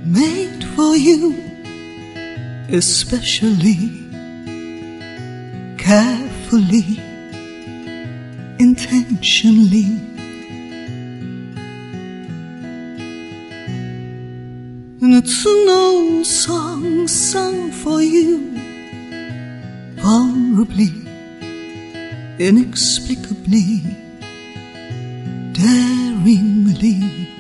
made for you, especially, carefully, intentionally. And it's an old song sung for you, vulnerably, inexplicably, daringly.